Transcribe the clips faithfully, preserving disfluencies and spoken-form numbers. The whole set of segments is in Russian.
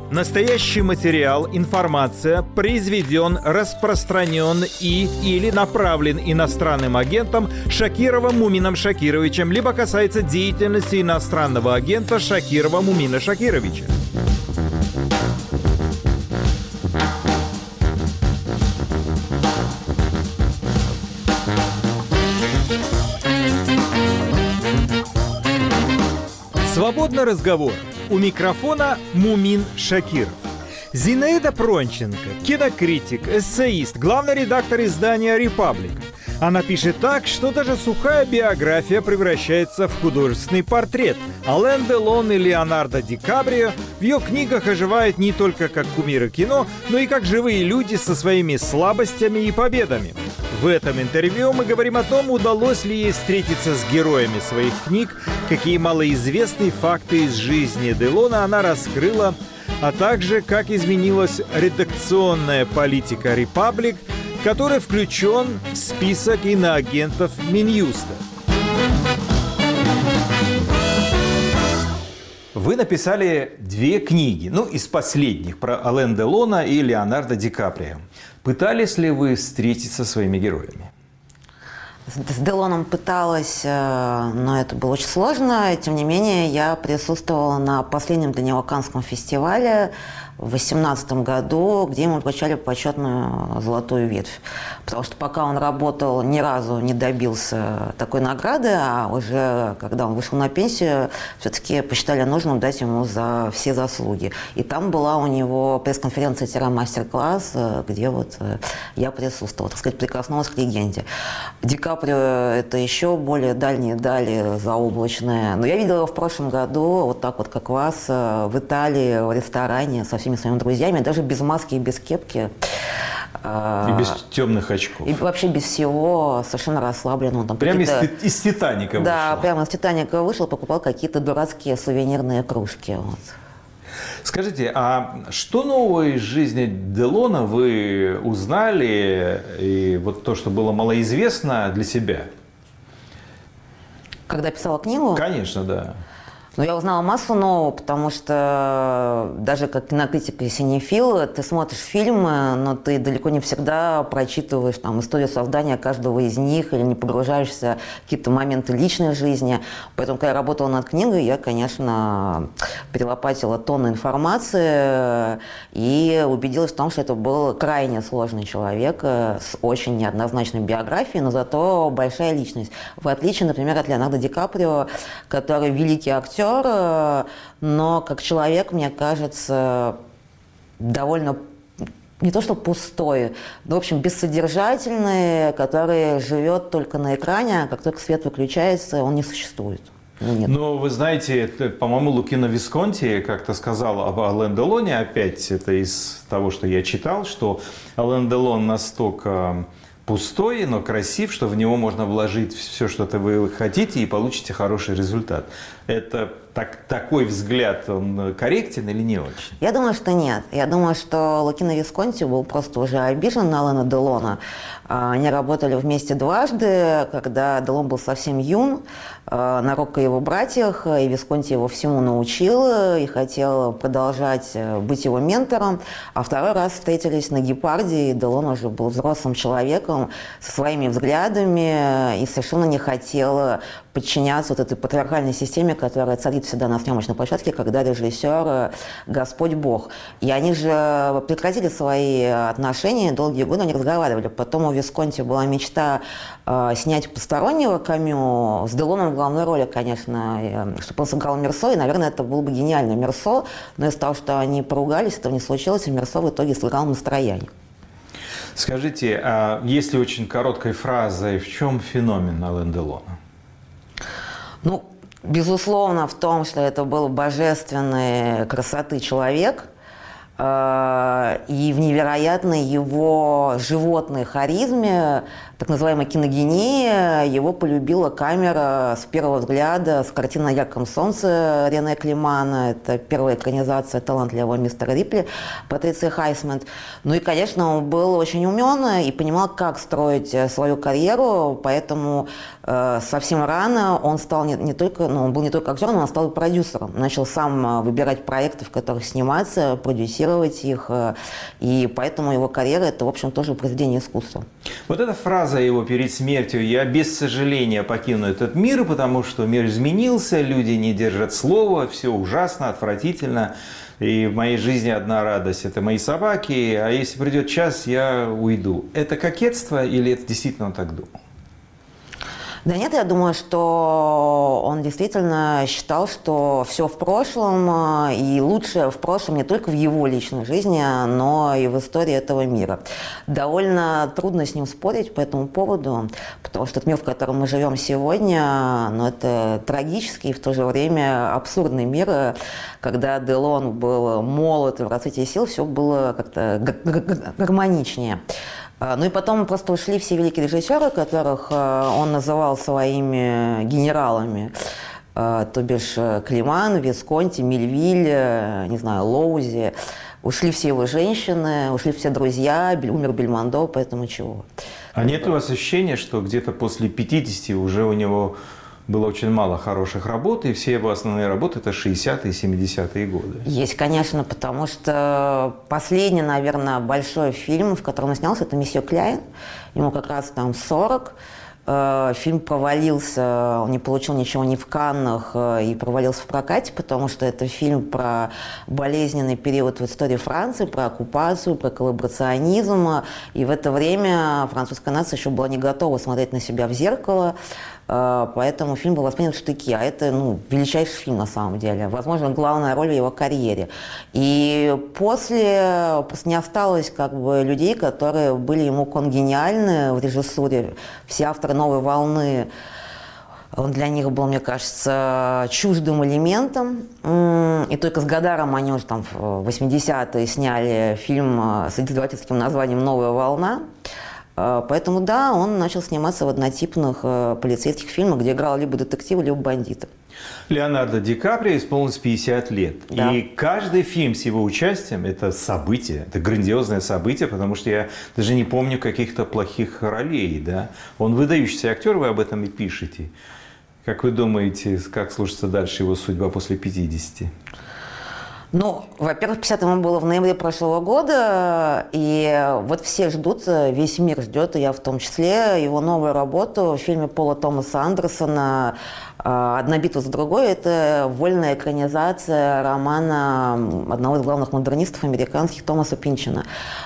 Настоящий материал, информация произведен, распространен и или направлен иностранным агентом Шакировым Мумином Шакировичем, либо касается деятельности иностранного агента Шакирова Мумина Шакировича. Свободный разговор. У микрофона Мумин Шакиров. Зинаида Пронченко, кинокритик, эссеист, главный редактор издания «Репаблика». Она пишет так, что даже сухая биография превращается в художественный портрет. Ален Делон и Леонардо Ди Каприо в ее книгах оживают не только как кумиры кино, но и как живые люди со своими слабостями и победами. В этом интервью мы говорим о том, удалось ли ей встретиться с героями своих книг, какие малоизвестные факты из жизни Делона она раскрыла, а также как изменилась редакционная политика «Репаблик», который включен в список иноагентов Минюста. Вы написали две книги, ну, из последних, про Ален Делона и Леонардо Ди Каприо. Пытались ли вы встретиться со своими героями? С Делоном пыталась, но это было очень сложно. Тем не менее, я присутствовала на последнем для него Каннском фестивале в две тысячи восемнадцатом году, где ему вручали почетную золотую ветвь. Потому что пока он работал, ни разу не добился такой награды, а уже когда он вышел на пенсию, все-таки посчитали нужным дать ему за все заслуги. И там была у него пресс-конференция-мастер-класс, где вот я присутствовала, так сказать, прикоснулась к легенде. Ди Каприо – это еще более дальние дали, заоблачные. Но я видела его в прошлом году, вот так вот, как вас, в Италии, в ресторане, со всеми своими друзьями, даже без маски и без кепки. И без темных очков. И вообще без всего, совершенно расслабленно. Там прямо из, из «Титаника» вышел. Да, прямо из «Титаника» вышел, покупал какие-то дурацкие сувенирные кружки. Вот. Скажите, а что нового из жизни Делона вы узнали, и вот то, что было малоизвестно для себя? Когда писала книгу? Конечно, да. Но я узнала массу нового, потому что даже как кинокритик и синефил, ты смотришь фильмы, но ты далеко не всегда прочитываешь там историю создания каждого из них или не погружаешься в какие-то моменты личной жизни. Поэтому, когда я работала над книгой, я, конечно, перелопатила тонны информации и убедилась в том, что это был крайне сложный человек с очень неоднозначной биографией, но зато большая личность. В отличие, например, от Леонардо Ди Каприо, который великий актер, но как человек, мне кажется, довольно не то что пустой, но, в общем, бессодержательный, который живет только на экране, а как только свет выключается, он не существует. Нет. Ну, вы знаете, по-моему, Лукино Висконти как-то сказал об Ален Делоне, опять это из того, что я читал, что Ален Делон настолько пустой, но красив, что в него можно вложить все, что вы хотите, и получите хороший результат. Это так, такой взгляд, он корректен или не очень? Я думаю, что нет. Я думаю, что Лукино Висконти был просто уже обижен на Алена Делона. Они работали вместе дважды, когда Делон был совсем юн, на «Рокко и его братьях», и Висконти его всему научил и хотел продолжать быть его ментором. А второй раз встретились на «Гепарде», и Делон уже был взрослым человеком со своими взглядами и совершенно не хотел подчиняться вот этой патриархальной системе, которая царит всегда на съемочной площадке, когда режиссер Господь Бог. И они же прекратили свои отношения, долгие годы они разговаривали. Потом у Висконти была мечта э, снять постороннего Камю с Делоном в главной роли, конечно, чтобы он сыграл Мерсо, и, наверное, это был бы гениальный Мерсо, но из-за того, что они поругались, этого не случилось, и Мерсо в итоге сыграл Настрояние. Скажите, а если очень короткой фразой, в чем феномен Ален Делона? Ну, безусловно, в том, что это был божественной красоты человек, И в невероятной его животной харизме, так называемой киногении, его полюбила камера с первого взгляда, с картины «На ярком солнце» Рене Климана. Это первая экранизация талантливого мистера Рипли Патриции Хайсмент. Ну и, конечно, он был очень умен и понимал, как строить свою карьеру, поэтому э, совсем рано он стал не, не только, ну, он был не только актером, он стал и продюсером. Начал сам выбирать проекты, в которых сниматься, продюсировать их, и поэтому его карьера – это, в общем, тоже произведение искусства. Вот эта фраза его перед смертью: «Я без сожаления покину этот мир, потому что мир изменился, люди не держат слова, все ужасно, отвратительно, и в моей жизни одна радость – это мои собаки, а если придет час, я уйду». Это кокетство или это действительно он так думал? Да нет, я думаю, что он действительно считал, что все в прошлом, и лучшее в прошлом не только в его личной жизни, но и в истории этого мира. Довольно трудно с ним спорить по этому поводу, потому что тот мир, в котором мы живем сегодня, ну, это трагический и в то же время абсурдный мир. Когда Делон был молод и в расцвете сил, все было как-то гармоничнее. Ну и потом просто ушли все великие режиссеры, которых он называл своими генералами. То бишь Климан, Висконти, Мельвиль, не знаю, Лоузи. Ушли все его женщины, ушли все друзья, умер Бельмондо, поэтому чего. А нет у вас ощущения, что где-то после пятидесяти уже у него было очень мало хороших работ, и все его основные работы – это шестидесятые и семидесятые годы? Есть, конечно, потому что последний, наверное, большой фильм, в котором он снялся, это «Месье Кляйн». Ему как раз там сорок. Фильм провалился, он не получил ничего ни в Каннах и провалился в прокате, потому что это фильм про болезненный период в истории Франции, про оккупацию, про коллаборационизм. И в это время французская нация еще была не готова смотреть на себя в зеркало. Поэтому фильм был воспринят в штыки. А это, ну, величайший фильм на самом деле. Возможно, главная роль в его карьере. И после, после не осталось как бы людей, которые были ему конгениальны в режиссуре. Все авторы «Новой волны», он для них был, мне кажется, чуждым элементом. И только с Гадаром они уже там в восьмидесятые сняли фильм с издевательским названием «Новая волна». Поэтому, да, он начал сниматься в однотипных полицейских фильмах, где играл либо детектива, либо бандита. Леонардо Ди Каприо исполнилось пятьдесят лет. Да. И каждый фильм с его участием – это событие, это грандиозное событие, потому что я даже не помню каких-то плохих ролей. Да? Он выдающийся актер, вы об этом и пишете. Как вы думаете, как сложится дальше его судьба после пятидесяти? Ну, во-первых, пятьдесят ему было в ноябре прошлого года, и вот все ждут, весь мир ждет, и я в том числе, его новую работу в фильме Пола Томаса Андерсона «Одна битва за другой». Это вольная экранизация романа одного из главных модернистов американских Томаса Пинчина.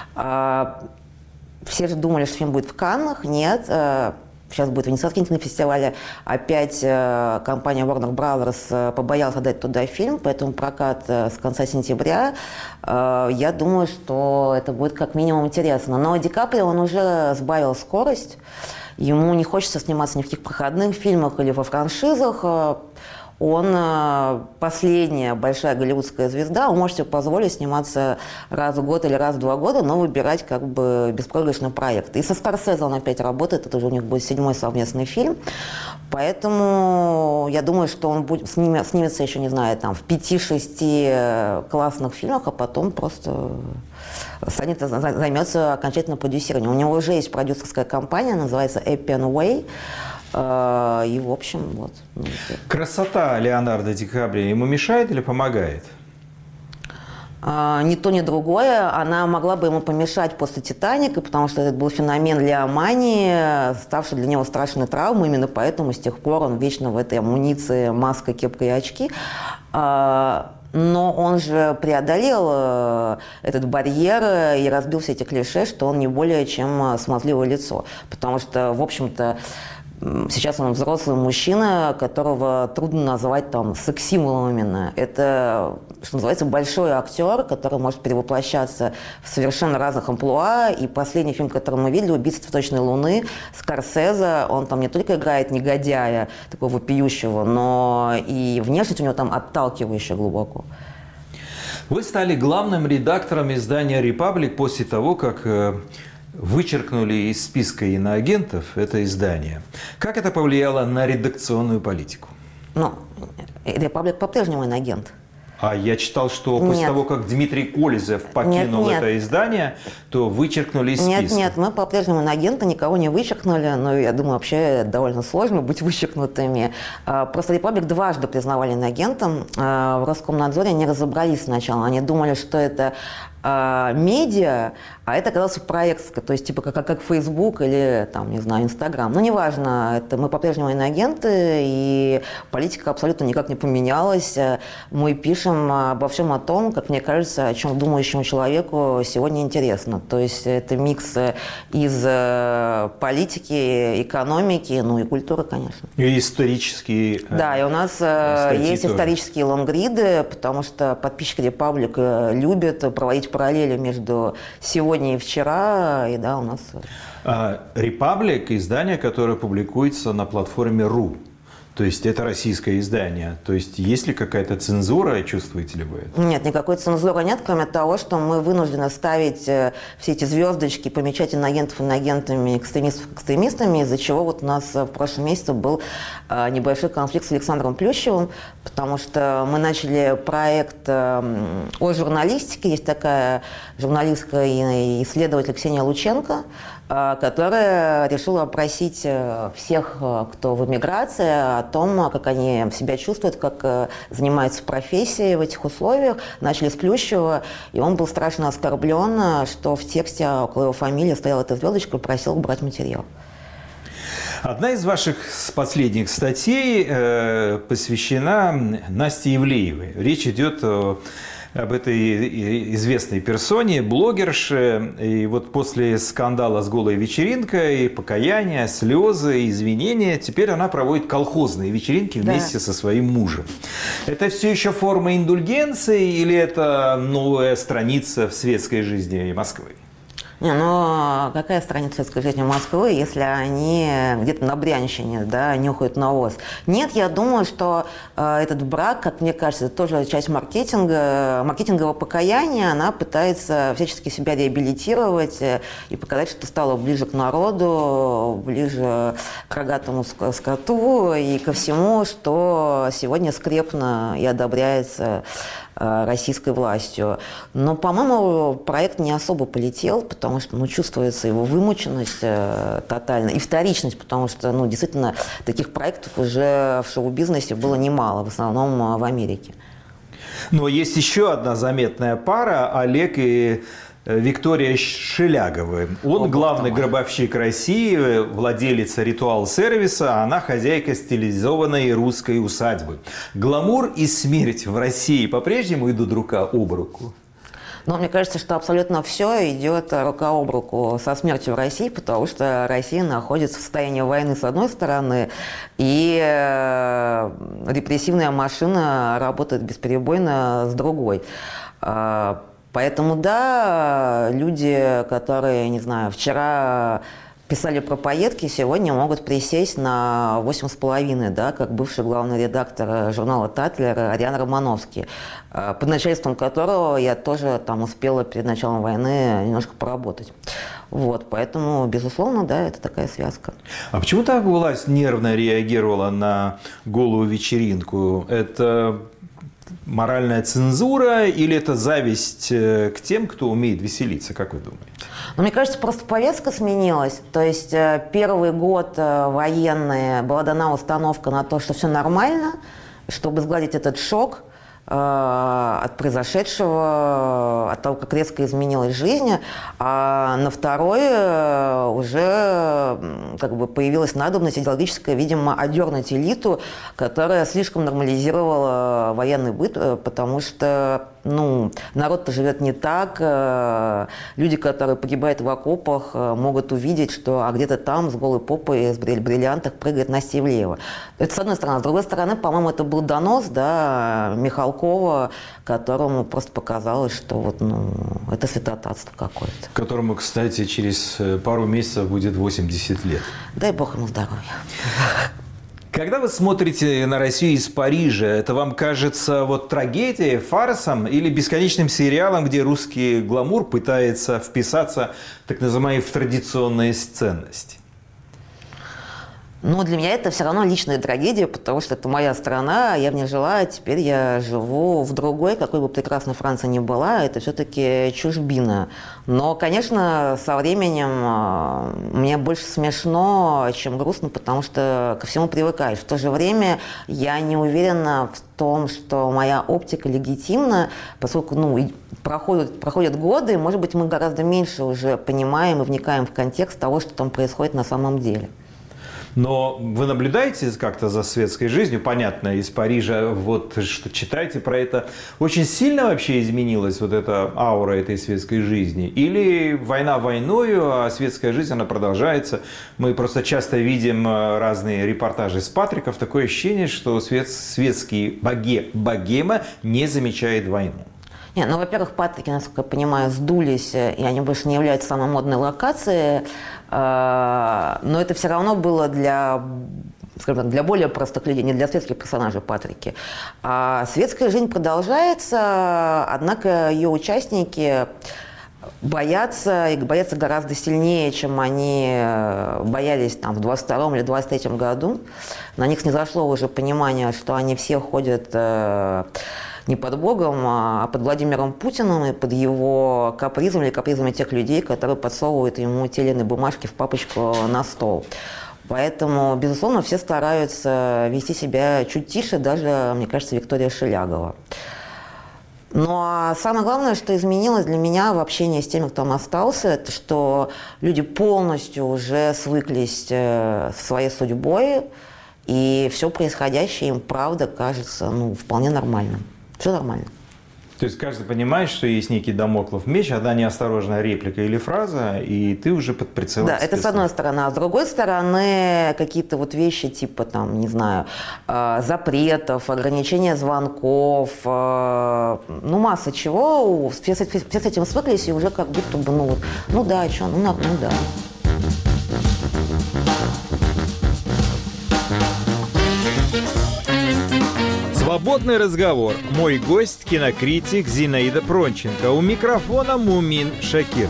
Все же думали, что фильм будет в Каннах, нет. Сейчас будет Венецианский кинофестиваль. Опять э, компания Warner Brothers э, побоялась отдать туда фильм, поэтому прокат э, с конца сентября. Э, я думаю, что это будет как минимум интересно. Но Ди Каприо, он уже сбавил скорость. Ему не хочется сниматься ни в каких проходных фильмах или во франшизах. Он последняя большая голливудская звезда, он может себе позволить сниматься раз в год или раз в два года, но выбирать как бы беспроигрышный проект. И со Скорсезе он опять работает, это уже у них будет седьмой совместный фильм. Поэтому я думаю, что он будет, снимет, снимется еще, не знаю, там, в пяти-шести классных фильмах, а потом просто станет, займется окончательно продюсированием. У него уже есть продюсерская компания, называется Appian Way. И, в общем, вот. Красота Леонардо Ди Каприо ему мешает или помогает? Ни то, ни другое. Она могла бы ему помешать после «Титаника», потому что это был феномен леомании, ставший для него страшной травмой. Именно поэтому с тех пор он вечно в этой амуниции, маска, кепка и очки. Но он же преодолел этот барьер и разбил все эти клише, что он не более чем смазливое лицо. Потому что, в общем-то, сейчас он взрослый мужчина, которого трудно назвать там секс-символом именно. Это, что называется, большой актер, который может перевоплощаться в совершенно разных амплуа. И последний фильм, который мы видели, «Убийца цветочной луны», Скорсезе, он там не только играет негодяя, такого вопиющего, но и внешность у него там отталкивающая глубоко. Вы стали главным редактором издания «Репаблик» после того, как вычеркнули из списка иноагентов это издание. Как это повлияло на редакционную политику? Ну, «Репаблик» по-прежнему иноагент. А я читал, что после нет. того, как Дмитрий Колезев покинул нет, нет. это издание, то вычеркнули из списка. Нет, нет, мы по-прежнему иноагенты, никого не вычеркнули, но я думаю, вообще довольно сложно быть вычеркнутыми. Просто «Репаблик» дважды признавали иноагентом. В Роскомнадзоре они разобрались сначала, они думали, что это медиа, а это оказался проект, то есть типа как, как Facebook или там, не знаю, Instagram. Ну, неважно, это мы по-прежнему иноагенты, и политика абсолютно никак не поменялась. Мы пишем обо всем о том, как мне кажется, о чем думающему человеку сегодня интересно. То есть это микс из политики, экономики, ну и культуры, конечно. И исторические. Да, и у нас есть тоже исторические лонгриды, потому что подписчики «Репаблик» любят проводить параллели между сегодня и вчера, и да, у нас... «Репаблик» – издание, которое публикуется на платформе РУ. То есть это российское издание. То есть есть ли какая-то цензура, чувствуете ли вы это? Нет, никакой цензуры нет, кроме того, что мы вынуждены ставить все эти звездочки, помечать иноагентов иноагентами, экстремистов экстремистами, из-за чего вот у нас в прошлом месяце был небольшой конфликт с Александром Плющевым, потому что мы начали проект о журналистике. Есть такая журналистка и исследователь Ксения Лученко, которая решила опросить всех, кто в эмиграции, о том, как они себя чувствуют, как занимаются профессией в этих условиях. Начали с Плющева, и он был страшно оскорблен, что в тексте около его фамилии стояла эта звездочка и просил убрать материал. Одна из ваших последних статей э, посвящена Насте Ивлеевой. Речь идет о об этой известной персоне, блогерше. И вот после скандала с голой вечеринкой, покаяния, слезы, извинения, теперь она проводит колхозные вечеринки вместе да. со своим мужем. Это все еще форма индульгенции или это новая страница в светской жизни Москвы? Не, ну какая страница светской жизни Москвы, если они где-то на Брянщине, да, нюхают навоз? Нет, я думаю, что э, этот брак, как мне кажется, это тоже часть маркетинга, маркетингового покаяния. Она пытается всячески себя реабилитировать э, и показать, что стала ближе к народу, ближе к рогатому скоту и ко всему, что сегодня скрепно и одобряется российской властью. Но, по-моему, проект не особо полетел, потому что ну, чувствуется его вымученность э, тотальная и вторичность, потому что ну, действительно таких проектов уже в шоу-бизнесе было немало, в основном в Америке. Но есть еще одна заметная пара – Олег и Виктория Шеляговы. Он О, главный гробовщик России, владелец ритуал-сервиса, а она хозяйка стилизованной русской усадьбы. Гламур и смерть в России по-прежнему идут рука об руку? Но мне кажется, что абсолютно все идет рука об руку со смертью в России, потому что Россия находится в состоянии войны с одной стороны, и репрессивная машина работает бесперебойно с другой. Поэтому, да, люди, которые, не знаю, вчера писали про поедки, сегодня могут присесть на восемь с половиной, да, как бывший главный редактор журнала «Татлер» Ариан Романовский, под начальством которого я тоже там успела перед началом войны немножко поработать. Вот, поэтому, безусловно, да, это такая связка. А почему так власть нервно реагировала на голую вечеринку? Это моральная цензура или это зависть к тем, кто умеет веселиться, как вы думаете? Ну, мне кажется, просто повестка сменилась. То есть первый год военный была дана установка на то, что все нормально, чтобы сгладить этот шок от произошедшего, от того, как резко изменилась жизнь, а на второй уже как бы появилась надобность идеологическая, видимо, одернуть элиту, которая слишком нормализировала военный быт, потому что ну, народ-то живет не так. Люди, которые погибают в окопах, могут увидеть, что а где-то там с голой попой, с бриллиантах прыгает Настя Ивлеева. Это с одной стороны. С другой стороны, по-моему, это был донос, да, Михалкова, которому просто показалось, что вот, ну, это святотатство какое-то. Которому, кстати, через пару месяцев будет восемьдесят лет. Дай бог ему здоровья. Когда вы смотрите на Россию из Парижа, это вам кажется вот трагедией, фарсом или бесконечным сериалом, где русский гламур пытается вписаться, так называемые, в традиционные ценности? Но для меня это все равно личная трагедия, потому что это моя страна, я в ней жила, а теперь я живу в другой, какой бы прекрасной Франция ни была, это все-таки чужбина. Но, конечно, со временем мне больше смешно, чем грустно, потому что ко всему привыкаешь. В то же время я не уверена в том, что моя оптика легитимна, поскольку ну, проходят, проходят годы, и, может быть, мы гораздо меньше уже понимаем и вникаем в контекст того, что там происходит на самом деле. Но вы наблюдаете как-то за светской жизнью? Понятно, из Парижа, вот что читаете про это. Очень сильно вообще изменилась вот эта аура этой светской жизни? Или война войною, а светская жизнь, она продолжается? Мы просто часто видим разные репортажи с Патриков. Такое ощущение, что свет, светский боге, богема не замечает войну. Не, ну, во-первых, Патрики, насколько я понимаю, сдулись, и они больше не являются самой модной локацией. Но это все равно было для, скажем так, для более простых людей, не для светских персонажей Патрики. А светская жизнь продолжается, однако ее участники боятся, и боятся гораздо сильнее, чем они боялись там, в двадцать втором или двадцать третьем году. На них снизошло уже понимание, что они все ходят не под Богом, а под Владимиром Путиным и под его капризом или капризами тех людей, которые подсовывают ему те или иные бумажки в папочку на стол. Поэтому, безусловно, все стараются вести себя чуть тише, даже, мне кажется, Виктория Шелягова. Ну а самое главное, что изменилось для меня в общении с теми, кто там остался, это что люди полностью уже свыклись со своей судьбой, и все происходящее им, правда, кажется ну, вполне нормальным. Все нормально. То есть каждый понимает, что есть некий дамоклов меч, одна неосторожная реплика или фраза, и ты уже под прицелом. Да, это с одной стороны. А с другой стороны, какие-то вот вещи типа, там, не знаю, запретов, ограничения звонков, ну, масса чего. Все, все, все с этим свыклись, и уже как будто бы, ну, вот, ну да, что, ну, ну да. Свободный разговор. Мой гость – кинокритик Зинаида Пронченко. У микрофона Мумин Шакиров.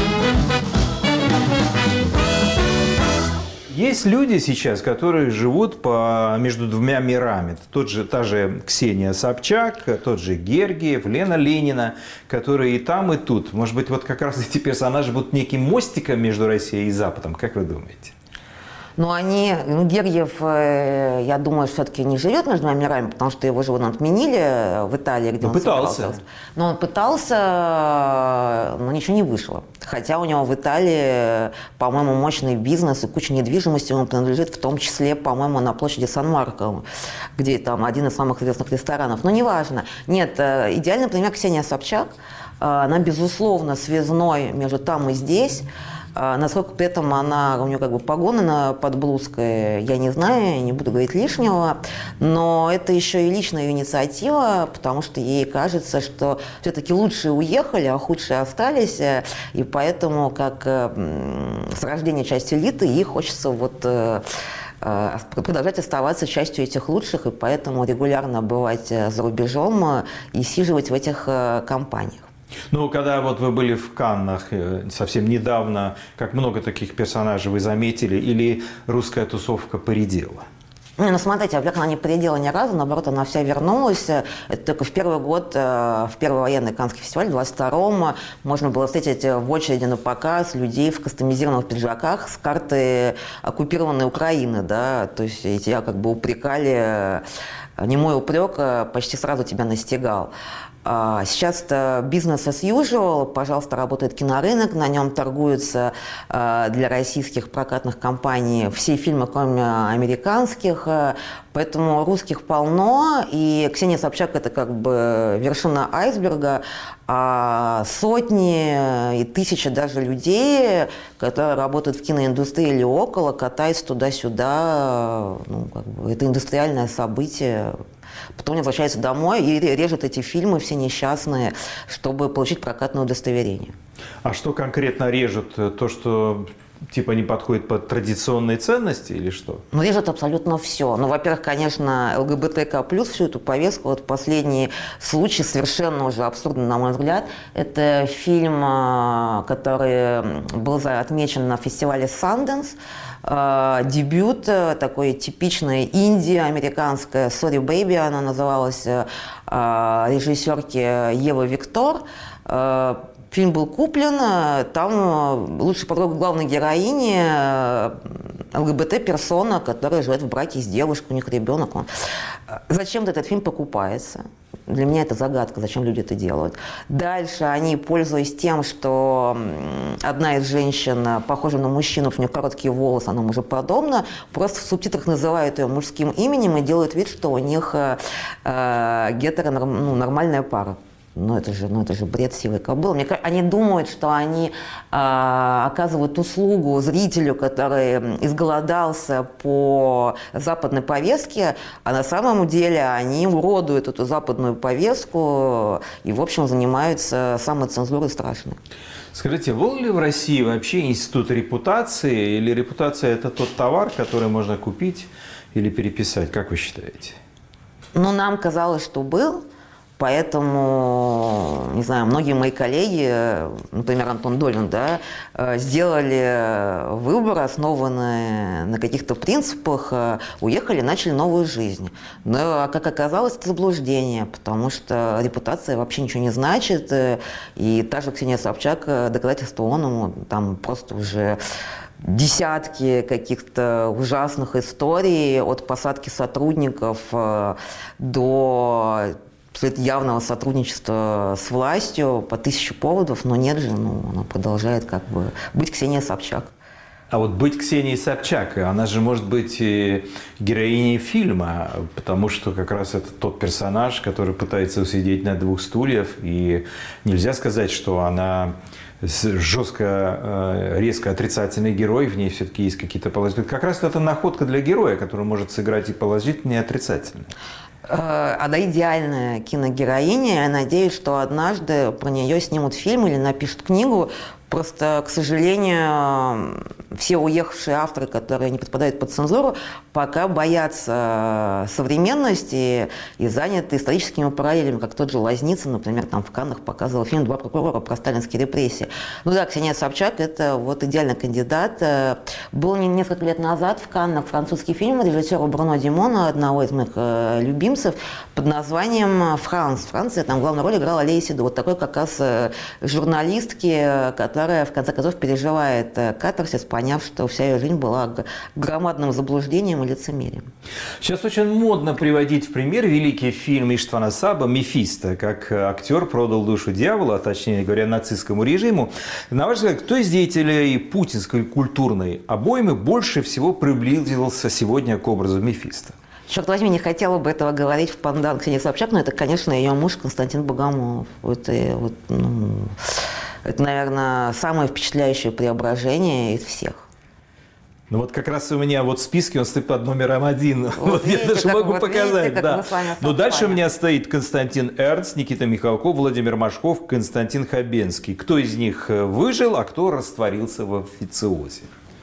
Есть люди сейчас, которые живут по, между двумя мирами. Тот же, та же Ксения Собчак, тот же Гергиев, Лена Ленина, которые и там, и тут. Может быть, вот как раз эти персонажи будут неким мостиком между Россией и Западом. Как вы думаете? Ну, они, ну, Гергиев, я думаю, все-таки не живет между двумя мирами, потому что его же вон отменили в Италии, где но он пытался. собирался. Но он пытался, но ничего не вышло. Хотя у него в Италии, по-моему, мощный бизнес и куча недвижимости ему принадлежит, в том числе, по-моему, на площади Сан-Марко, где там один из самых известных ресторанов. Но неважно. Нет, идеальный пример Ксения Собчак. Она, безусловно, связной между там и здесь. Насколько при этом она, у нее как бы погоны на, под блузкой, я не знаю, не буду говорить лишнего, но это еще и личная ее инициатива, потому что ей кажется, что все-таки лучшие уехали, а худшие остались, и поэтому, как с рождения части элиты, ей хочется вот продолжать оставаться частью этих лучших, и поэтому регулярно бывать за рубежом и сиживать в этих компаниях. Ну, когда вот вы были в Каннах совсем недавно, как много таких персонажей вы заметили, или русская тусовка поредела? Не, ну смотрите, во-первых, она не поредела ни разу, наоборот, она вся вернулась. Это только в первый год, в первый военный Каннский фестиваль, в двадцать втором, можно было встретить в очереди на показ людей в кастомизированных пиджаках с карты оккупированной Украины, да, то есть тебя как бы упрекали, немой упрек почти сразу тебя настигал. Сейчас это business as usual, пожалуйста, работает кинорынок, на нем торгуются для российских прокатных компаний все фильмы, кроме американских, поэтому русских полно, и Ксения Собчак – это как бы вершина айсберга, а сотни и тысячи даже людей, которые работают в киноиндустрии или около, катаются туда-сюда, ну, как бы, это индустриальное событие. Потом они возвращаются домой и режут эти фильмы все несчастные, чтобы получить прокатное удостоверение. А что конкретно режут? То, что типа не подходит под традиционные ценности или что? Ну, режет абсолютно все. Ну, во-первых, конечно, ЛГБТК плюс всю эту повестку. Вот последний случай, совершенно уже абсурдный, на мой взгляд, это фильм, который был отмечен на фестивале Sundance. Дебют такой типичной инди американская «Sorry, Baby», она называлась, режиссерки Евы Виктор. Фильм был куплен, там лучшая подруга главной героини ЛГБТ-персона, которая живет в браке с девушкой, у них ребенок. Зачем-то этот фильм покупается. Для меня это загадка, зачем люди это делают. Дальше они, пользуясь тем, что одна из женщин похожа на мужчину, у нее короткие волосы, она мужеподобна, просто в субтитрах называют ее мужским именем и делают вид, что у них э, гетеронормальная пара. Ну это же, ну это же бред сивой кобылы. Мне кажется, они думают, что они э, оказывают услугу зрителю, который изголодался по западной повестке, а на самом деле они уродуют эту западную повестку и, в общем, занимаются самоцензурой страшной. Скажите, был ли в России вообще институт репутации, или репутация – это тот товар, который можно купить или переписать? Как вы считаете? Ну, нам казалось, что был. Поэтому, не знаю, многие мои коллеги, например, Антон Долин, да, сделали выбор, основанный на каких-то принципах, уехали, начали новую жизнь. Но, как оказалось, это заблуждение, потому что репутация вообще ничего не значит. И та же Ксения Собчак, доказательство оному, там просто уже десятки каких-то ужасных историй от посадки сотрудников до явного сотрудничества с властью по тысяче поводов, но нет же, ну, она продолжает как бы быть Ксения Собчак. А вот быть Ксенией Собчак, она же может быть и героиней фильма, потому что как раз это тот персонаж, который пытается усидеть на двух стульях, и нельзя сказать, что она жестко, резко отрицательный герой, в ней все-таки есть какие-то положительные. Как раз это находка для героя, который может сыграть и положительный, и отрицательный. Она идеальная киногероиня. Я надеюсь, что однажды про нее снимут фильм или напишут книгу. Просто, к сожалению, все уехавшие авторы, которые не подпадают под цензуру, пока боятся современности и заняты историческими параллелями, как тот же Лозницын, например, там в Каннах показывал фильм «Два прокурора» про сталинские репрессии. Ну да, Ксения Собчак – это вот идеальный кандидат. Был несколько лет назад в Каннах французский фильм режиссера Бруно Димона, одного из моих любимцев, под названием «Франц». Франция, там в главной роли играла Лея Сейдо, вот такой как раз журналистки, которая в конце концов переживает катарсис, поняв, что вся ее жизнь была громадным заблуждением и лицемерием. Сейчас очень модно приводить в пример великий фильм Иштвана Саба «Мефисто», как актер продал душу дьяволу, а точнее говоря, нацистскому режиму. На ваш взгляд, кто из деятелей путинской культурной обоймы больше всего приблизился сегодня к образу Мефисто? Черт возьми, не хотела бы этого говорить в пандан Ксении Собчак, но это, конечно, ее муж Константин Богомолов. Это, вот, ну, это, наверное, самое впечатляющее преображение из всех. Ну вот как раз у меня вот в списке он стоит под номером один. Вот, вот видите, я даже могу вот показать. Видите, да. Но дальше у меня стоит Константин Эрнст, Никита Михалков, Владимир Машков, Константин Хабенский. Кто из них выжил, а кто растворился в официозе?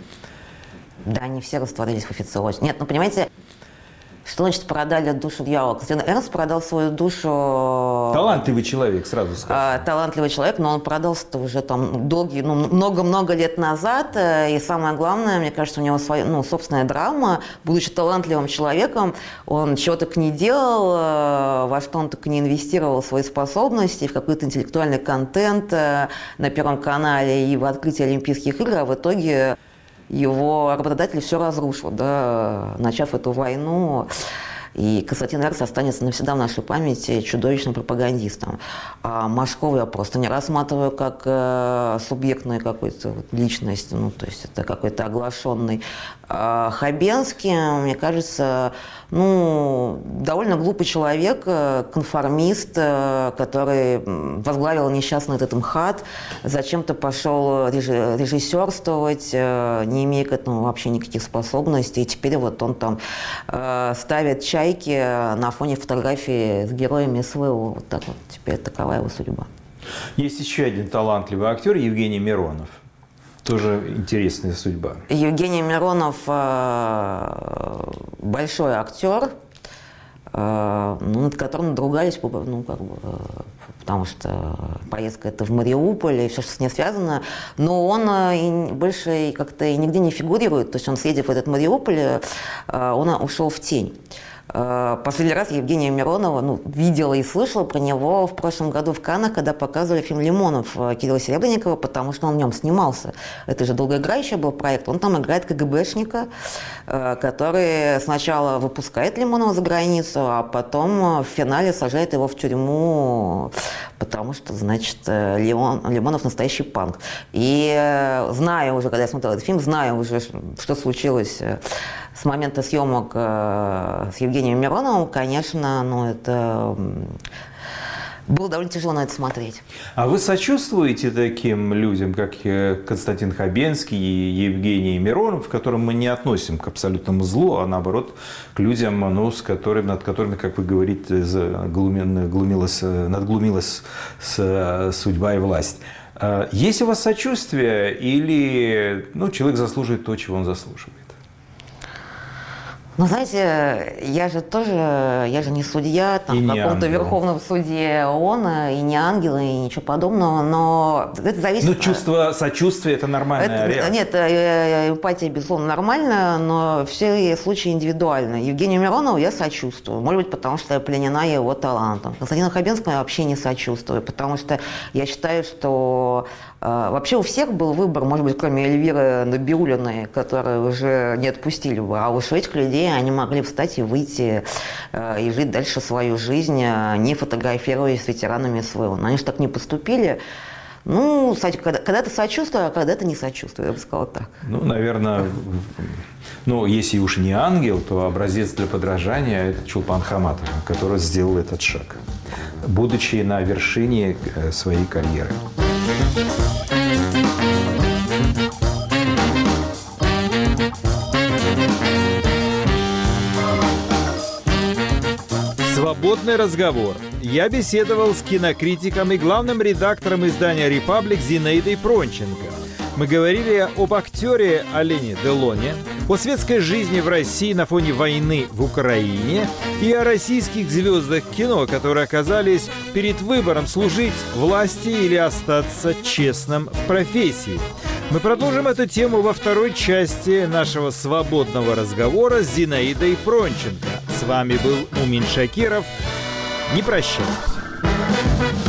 Да, они все растворились в официозе. Нет, ну понимаете... Что значит продали душу дьявола? Константин Эрнст продал свою душу... Талантливый человек, сразу скажу. А, талантливый человек, но он продался-то уже там долгие, ну, много-много лет назад. И самое главное, мне кажется, у него своя, ну, собственная драма. Будучи талантливым человеком, он чего только не делал, во что он только не инвестировал свои способности, в какой-то интеллектуальный контент на Первом канале и в открытии Олимпийских игр, а в итоге... Его работодатель все разрушил, да, начав эту войну. И Константин Эрнст останется навсегда в нашей памяти чудовищным пропагандистом. А Машкова я просто не рассматриваю как э, субъектную какую-то вот личность, ну, то есть это какой-то оглашенный. А Хабенский, мне кажется, ну, довольно глупый человек, конформист, который возглавил несчастный этот МХАТ, зачем-то пошел режиссерствовать, не имея к этому вообще никаких способностей. И теперь вот он там э, ставит чайки на фоне фотографии с героями СВО. Вот так вот. Теперь такова его судьба. Есть еще один талантливый актер Евгений Миронов. Тоже интересная судьба. Евгений Миронов большой актер, ну, над которым надругались, ну, как бы, потому что поездка это в Мариуполь и все, что с ней связано, но он и больше как-то и нигде не фигурирует, то есть он, съездив в этот Мариуполь, он ушел в тень. Последний раз Евгения Миронова ну, видела и слышала про него в прошлом году в Каннах, когда показывали фильм «Лимонов» Кирилла Серебренникова, потому что он в нем снимался. Это же долгоиграющий был проект. Он там играет КГБшника, который сначала выпускает Лимонова за границу, а потом в финале сажает его в тюрьму, потому что, значит, Лимон, Лимонов настоящий панк. И зная уже, когда я смотрела этот фильм, зная уже, что случилось с момента съемок с Евгением Мироновым, конечно, ну, это было довольно тяжело на это смотреть. А вы сочувствуете таким людям, как Константин Хабенский и Евгений Миронов, к которым мы не относим к абсолютному злу, а наоборот к людям, ну, с которыми, над которыми, как вы говорите, глумилась, надглумилась судьба и власть? Есть у вас сочувствие или ну, человек заслуживает то, чего он заслуживает? Ну, знаете, я же тоже, я же не судья, там, в каком-то верховном суде ООН, и не ангел, и ничего подобного, но это зависит... Ну, чувство сочувствия – это нормальная реакция. Нет, эмпатия, безусловно, нормальная, но все случаи индивидуальны. Евгению Миронову я сочувствую, может быть, потому что я пленена его талантом. Константину Хабенскому я вообще не сочувствую, потому что я считаю, что э, вообще у всех был выбор, может быть, кроме Эльвиры Набиуллиной, которую уже не отпустили бы, а уж у этих людей они могли встать и выйти э, и жить дальше свою жизнь, не фотографируясь с ветеранами СВО. Но они же так не поступили. Ну, когда-то сочувствую, а когда-то не сочувствую, я бы сказала так. Ну, наверное, ну, если уж не ангел, то образец для подражания – это Чулпан Хаматова, который сделал этот шаг, будучи на вершине своей карьеры. Свободный разговор. Я беседовал с кинокритиком и главным редактором издания «Репаблик» Зинаидой Пронченко. Мы говорили об актере Алене Делоне, о светской жизни в России на фоне войны в Украине и о российских звездах кино, которые оказались перед выбором служить власти или остаться честным в профессии. Мы продолжим эту тему во второй части нашего свободного разговора с Зинаидой Пронченко. С вами был Мумин Шакиров. Не прощайтесь.